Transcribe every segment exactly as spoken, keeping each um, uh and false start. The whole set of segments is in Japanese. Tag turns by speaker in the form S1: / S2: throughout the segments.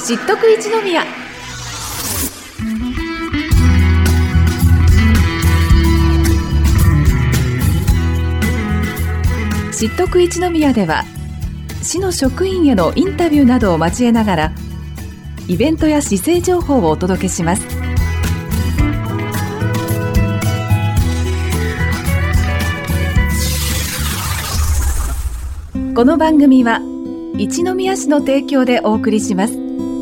S1: 知っとく一宮。知っとく一宮では市の職員へのインタビューなどを交えながらイベントや市政情報をお届けします。この番組は一宮市の提供でお送りします。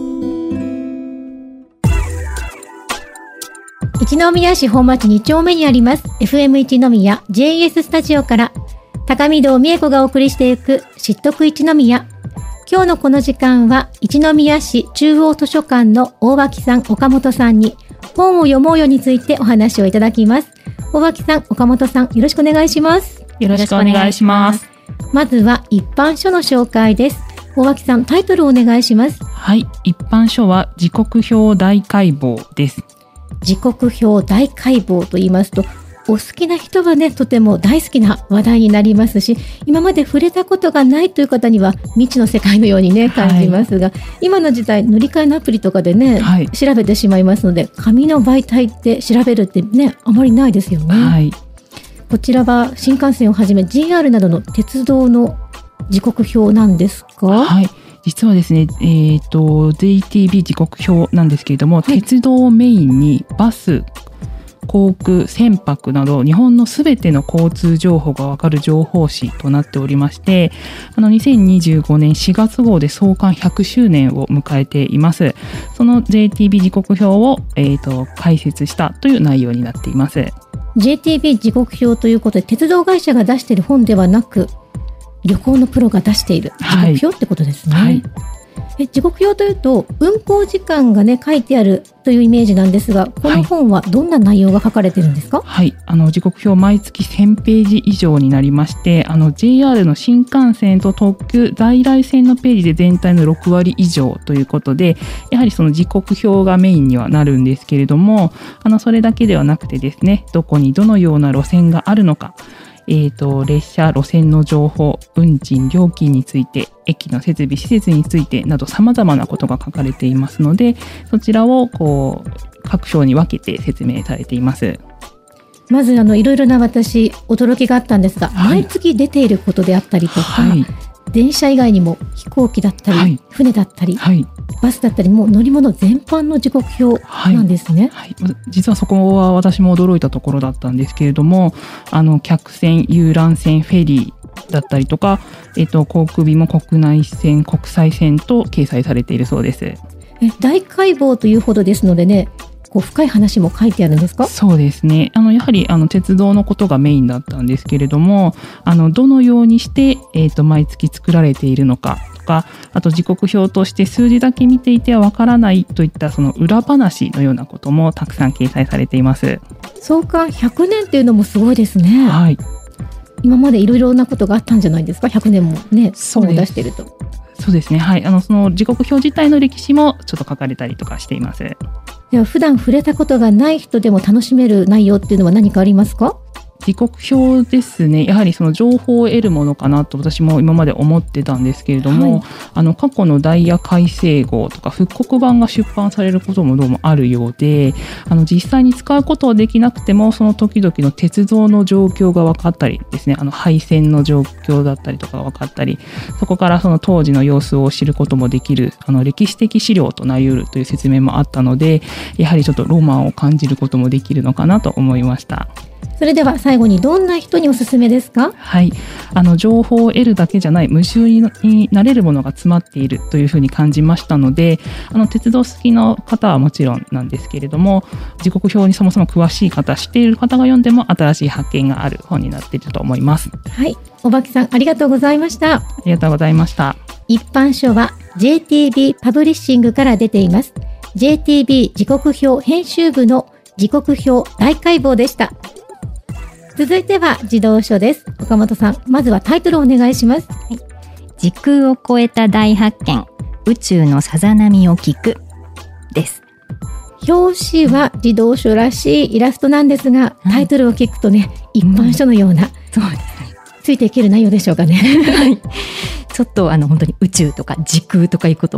S2: 一宮市本町に丁目にあります エフエム 一宮 ジェイエス スタジオから高見堂美恵子がお送りしていく知っとく一宮。今日のこの時間は一宮市中央図書館の大脇さん岡本さんに本を読もうよについてお話をいただきます。大脇さん岡本さんよろしくお願いします。
S3: よろしくお願いします。
S2: まずは一般書の紹介です。大脇さんタイトルをお願いします。
S3: はい、一般書は時刻表大解剖です。
S2: 時刻表大解剖と言いますとお好きな人はねとても大好きな話題になりますし、今まで触れたことがないという方には未知の世界のようにね感じますが、はい、今の時代乗り換えのアプリとかでね、はい、調べてしまいますので紙の媒体って調べるってねあまりないですよね。はい、こちらは新幹線をはじめ ジェイアール などの鉄道の時刻表なんですか？
S3: はい、実はですね、えーと、ジェイティービー 時刻表なんですけれども、はい、鉄道をメインにバス、航空、船舶など日本のすべての交通情報がわかる情報誌となっておりまして、あのにせんにじゅうごねんしがつ号で創刊ひゃくしゅうねんを迎えています。その ジェイティービー 時刻表を、えーと、解説したという内容になっています。
S2: ジェイティービー 時刻表ということで鉄道会社が出している本ではなく旅行のプロが出している時刻表ってことですね。はいはい、え時刻表というと運行時間がね書いてあるというイメージなんですが、この本はどんな内容が書かれているんですか？
S3: はい、あの時刻表毎月せんページ以上になりまして、あの ジェイアール の新幹線と特急在来線のページで全体のろくわり以上ということで、やはりその時刻表がメインにはなるんですけれども、あのそれだけではなくてですね、どこにどのような路線があるのか、えーと、列車、路線の情報、運賃、料金について、駅の設備、施設についてなど様々なことが書かれていますので、そちらをこう各章に分けて説明されています。
S2: まずあのいろいろな私驚きがあったんですが、はい、毎月出ていることであったりとか、はい、電車以外にも飛行機だったり、はい、船だったり、はい、バスだったりもう乗り物全般の時刻表なんですね。はい
S3: はい、実はそこは私も驚いたところだったんですけれども、あの客船、遊覧船、フェリーだったりとか、えっと、航空便も国内線、国際線と掲載されているそうです。え
S2: 大解剖というほどですのでね、こう深い話も書いてあるんですか？
S3: そうですね。あのやはりあの鉄道のことがメインだったんですけれども、あのどのようにして、えーと、毎月作られているのかとか、あと時刻表として数字だけ見ていてはわからないといったその裏話のようなこともたくさん掲載されています。
S2: 創刊ひゃくねんっていうのもすごいですね。はい。今までいろいろなことがあったんじゃないですか？ひゃくねんもね、本を出していると。
S3: そうですね。はい。あのその時刻表自体の歴史もちょっと書かれたりとかしています。
S2: では普段触れたことがない人でも楽しめる内容っていうのは何かありますか？
S3: 時刻表ですね。やはりその情報を得るものかなと私も今まで思ってたんですけれども、はい、あの過去のダイヤ改正号とか復刻版が出版されることもどうもあるようで、あの実際に使うことはできなくてもその時々の鉄道の状況が分かったりですね、あの廃線の状況だったりとかが分かったり、そこからその当時の様子を知ることもできるあの歴史的資料となり得るという説明もあったので、やはりちょっとロマンを感じることもできるのかなと思いました。
S2: それでは最後にどんな人におすすめですか？
S3: はい、あの情報を得るだけじゃない無臭になれるものが詰まっているというふうに感じましたので、あの鉄道好きの方はもちろんなんですけれども、時刻表にそもそも詳しい方、知っている方が読んでも新しい発見がある本になっていると思います。
S2: はい、大脇さんありがとうございました。
S3: ありがとうございました。
S2: 一般書は ジェイティービー パブリッシングから出ています。 ジェイティービー 時刻表編集部の時刻表大解剖でした。続いては児童書です。岡本さん、まずはタイトルをお願いします。はい、
S4: 時空を超えた大発見、宇宙のさざ波を聞くです。
S2: 表紙は児童書らしいイラストなんですが、タイトルを聞くとね、一般書のような、うん、そうですね、ついていける内容でしょうかね。
S4: はい、ちょっとあの本当に宇宙とか時空とかいうことを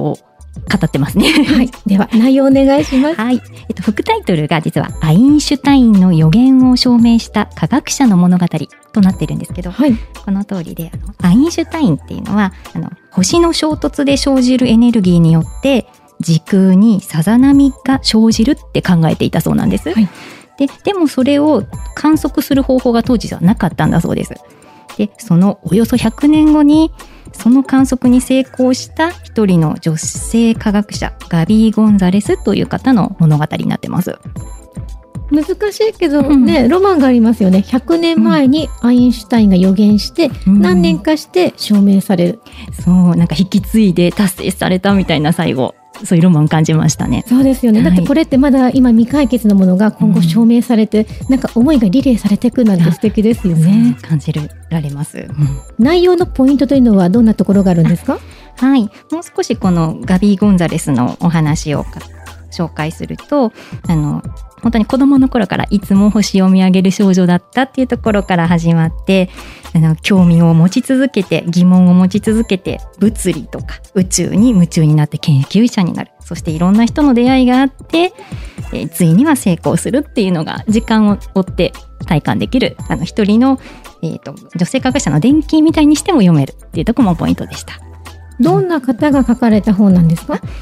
S4: 語ってますね。
S2: はい、では内容お願いします。
S4: はい、えっと、副タイトルが実はアインシュタインの予言を証明した科学者の物語となっているんですけど、はい、この通りであのアインシュタインっていうのはあの星の衝突で生じるエネルギーによって時空にさざ波が生じるって考えていたそうなんです、はい、で, でもそれを観測する方法が当時はなかったんだそうです。でそのおよそひゃくねんごにその観測に成功した一人の女性科学者ガビー・ゴンザレスという方の物語になってます。
S2: 難しいけどね、うん、ロマンがありますよね。ひゃくねんまえにアインシュタインが予言して、うん、何年かして証明される、
S4: そうなんか引き継いで達成されたみたいな最後そういうロマンを感じましたね。
S2: そうですよね、はい、だってこれってまだ今未解決のものが今後証明されて、うん、なんか思いがリレーされていくなんて素敵ですよね。
S4: 感じられます、うん、
S2: 内容のポイントというのはどんなところがあるんですか？
S4: はい、もう少しこのガビー・ゴンザレスのお話を紹介すると、あの本当に子供の頃からいつも星を見上げる少女だったっていうところから始まって、あの興味を持ち続けて疑問を持ち続けて物理とか宇宙に夢中になって研究者になる、そしていろんな人の出会いがあって、えー、ついには成功するっていうのが時間を追って体感できるあの一人の、えーと、女性科学者の伝記みたいにしても読めるっていうところもポイントでした。
S2: どんな方が書かれた本なんですか？
S4: はい、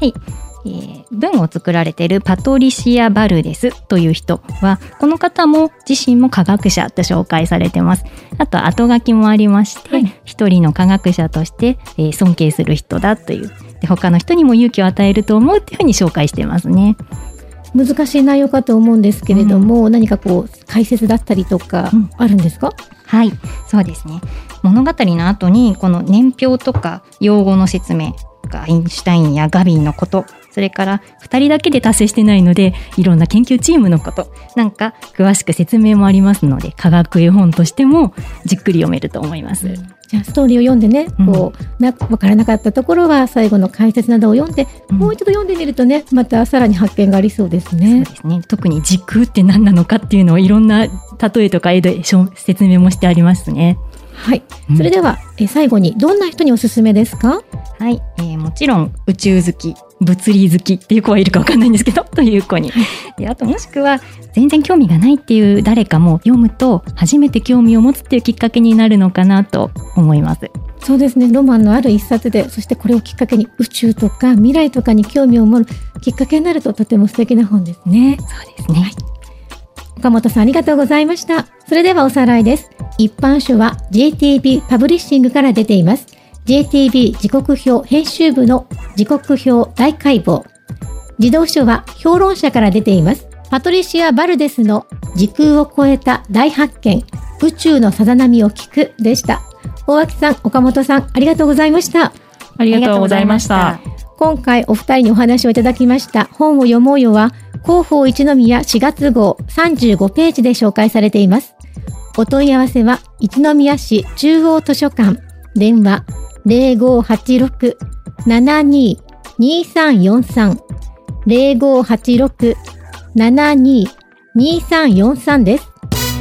S4: えー、文を作られているパトリシア・バルデスという人は、この方も自身も科学者と紹介されてます。あと後書きもありまして、はい、一人の科学者として、えー、尊敬する人だという、で他の人にも勇気を与えると思うというふうに紹介してますね。
S2: 難しい内容かと思うんですけれども、うん、何かこう解説だったりとかあるんですか？うん、
S4: はい、そうですね。物語の後にこの年表とか用語の説明、アインシュタインやガビーのこと、それからふたりだけで達成してないのでいろんな研究チームのことなんか詳しく説明もありますので、科学絵本としてもじっくり読めると思います。
S2: じゃあストーリーを読んでね、こうな分からなかったところは最後の解説などを読んで、うん、もう一度読んでみるとね、またさらに発見がありそうですね。
S4: そうですね。特に時空って何なのかっていうのをいろんな例えとか絵で説明もしてありますね。
S2: はい、それでは、うん、え最後にどんな人におすすめですか？
S4: はい、えー、もちろん宇宙好き、物理好きっていう子はいるか分かんないんですけどという子にで、あともしくは全然興味がないっていう誰かも読むと初めて興味を持つっていうきっかけになるのかなと思います。
S2: そうですね、ロマンのある一冊で、そしてこれをきっかけに宇宙とか未来とかに興味を持るきっかけになるととても素敵な本ですね。
S4: そうですね、はい、
S2: 岡本さんありがとうございました。それではおさらいです。一般書は ジェイティービー パブリッシングから出ています。 ジェイティービー 時刻表編集部の時刻表大解剖。児童書は評論者から出ています。パトリシア・バルデスの時空を超えた大発見、宇宙のさざ波を聞くでした。大脇さん、岡本さんありがとうございました。
S3: ありがとうございました。
S2: 今回お二人にお話をいただきました本を読もうよは広報一宮しがつ号さんじゅうごページで紹介されています。お問い合わせは一宮市中央図書館、電話 ゼロごはちろく ななににさんよんさん ゼロごはちろく ななににさんよんさん です。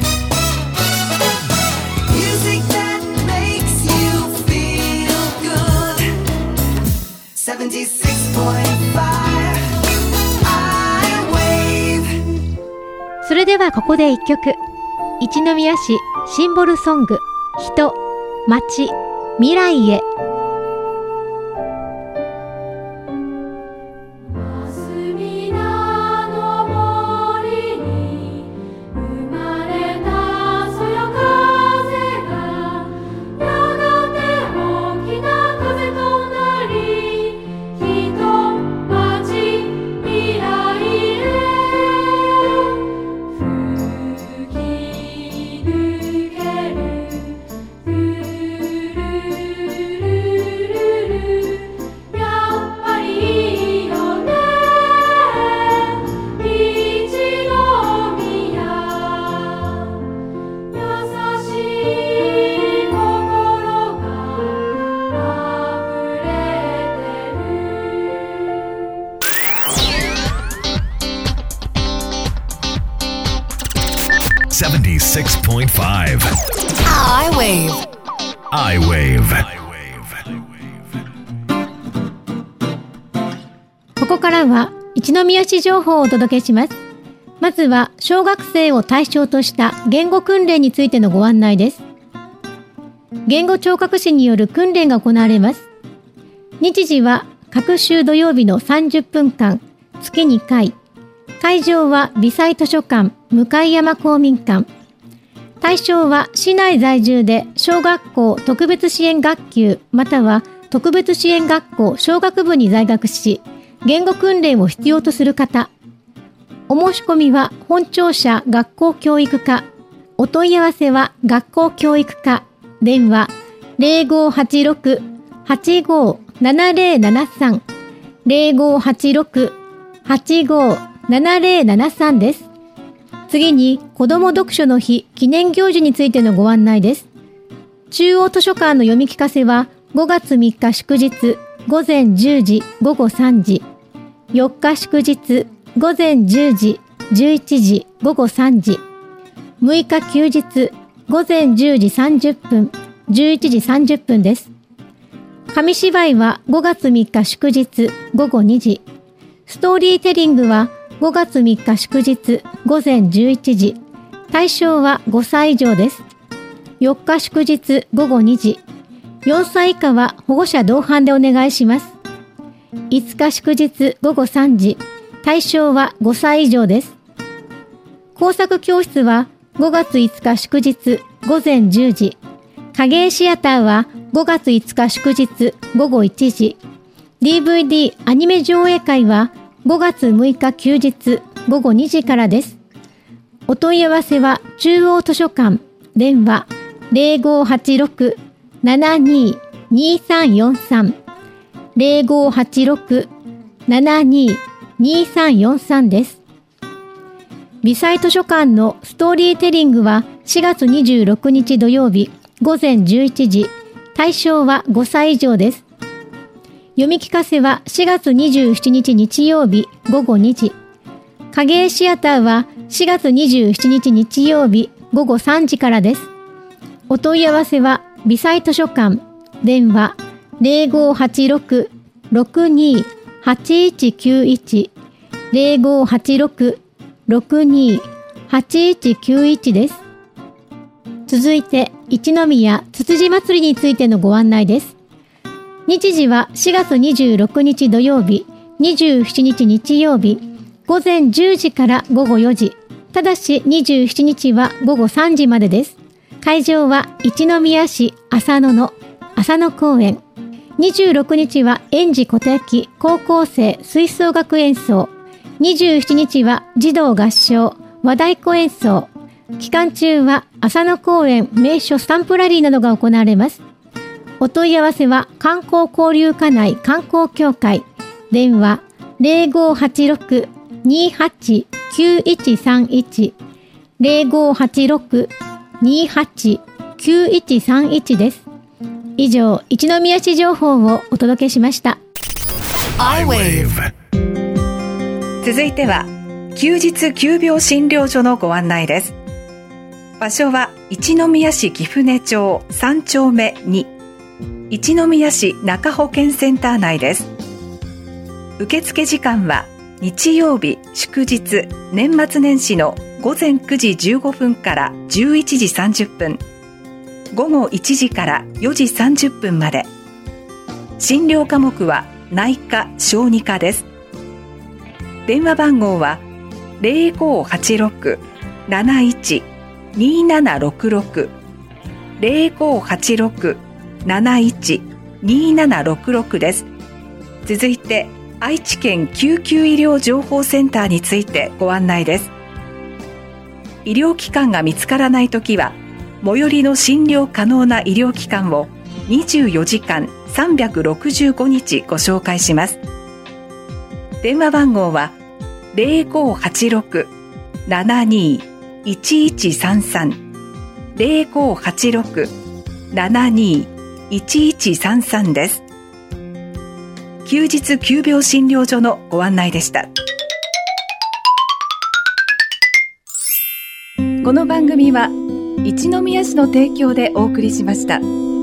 S2: それではここで一曲。一宮市シンボルソング、人、街、未来へ。
S5: セブンティーシックスポイントファイブ I-Wave I-Wave
S2: ここからは一宮市情報をお届けします。まずは小学生を対象とした言語訓練についてのご案内です。言語聴覚士による訓練が行われます。日時は各週土曜日のさんじゅっぷんかん、月にかい。会場は微細図書館向山公民館。対象は市内在住で小学校特別支援学級または特別支援学校小学部に在学し、言語訓練を必要とする方。お申し込みは本庁舎学校教育課。お問い合わせは学校教育課。電話 ゼロごはちろく はちごななゼロななさん ゼロごはちろく はちごななゼロななさんです。次に子ども読書の日記念行事についてのご案内です。中央図書館の読み聞かせはごがつみっか祝日午前じゅうじ午後さんじ、よっか祝日午前じゅうじじゅういちじ午後さんじ、むいか休日午前じゅうじさんじゅっぷんじゅういちじさんじゅっぷんです。紙芝居はごがつみっか祝日午後にじ、ストーリーテリングはごがつみっか祝日午前じゅういちじ、対象はごさい以上です。よっか祝日午後にじ、よんさい以下は保護者同伴でお願いします。いつか祝日午後さんじ、対象はごさい以上です。工作教室はごがついつか祝日午前じゅうじ、影絵シアターはごがついつか祝日午後いちじ、ディーブイディー アニメ上映会はごがつむいか休日午後にじからです。お問い合わせは中央図書館、電話 ゼロごはちろく ななにー にーさんよんさん ゼロごはちろく ななにー にーさんよんさんです。微細図書館のストーリーテリングはしがつにじゅうろくにち土曜日午前じゅういちじ、対象はごさい以上です。読み聞かせはしがつにじゅうしちにち日曜日午後にじ、影絵シアターはしがつにじゅうしちにち日曜日午後さんじからです。お問い合わせは微細図書館、電話 ゼロごはちろく ろくにー はちいちきゅういち ゼロごはちろく ろくにー はちいちきゅういちです。続いて一宮つつじ祭りについてのご案内です。日時はしがつにじゅうろくにち土曜日、にじゅうしちにち日曜日、午前じゅうじからごごよじ。ただしにじゅうしちにちはごごさんじまでです。会場は一宮市浅野の浅野公園。にじゅうろくにちは園児小手焼き高校生吹奏楽演奏。にじゅうしちにちは児童合唱和太鼓演奏。期間中は浅野公園名所スタンプラリーなどが行われます。お問い合わせは観光交流課内観光協会、電話 ゼロごはちろく にーはち きゅういちさんいち ゼロごはちろく にーはち きゅういちさんいちです。以上、一宮市情報をお届けしました。
S5: アイウェー
S1: ブ。続いては休日急病診療所のご案内です。場所は一宮市貴船町さんちょうめに、一宮市中保健センター内です。受付時間は日曜日、祝日、年末年始のごぜんくじじゅうごふんからじゅういちじさんじゅっぷん、ごごいちじからよじさんじゅっぷんまで。診療科目は内科・小児科です。電話番号は ゼロごはちろく なないち にーななろくろく ゼロごはちろく なないち にーななろくろくです。続いて愛知県救急医療情報センターについてご案内です。医療機関が見つからないときは最寄りの診療可能な医療機関をにじゅうよじかんさんびゃくろくじゅうごにちご紹介します。電話番号は ゼロごはちろく ななにー いちいちさんさん ゼロごはちろく ななにー いちいちさんさんです。休日急病診療所のご案内でした。この番組は一宮市の提供でお送りしました。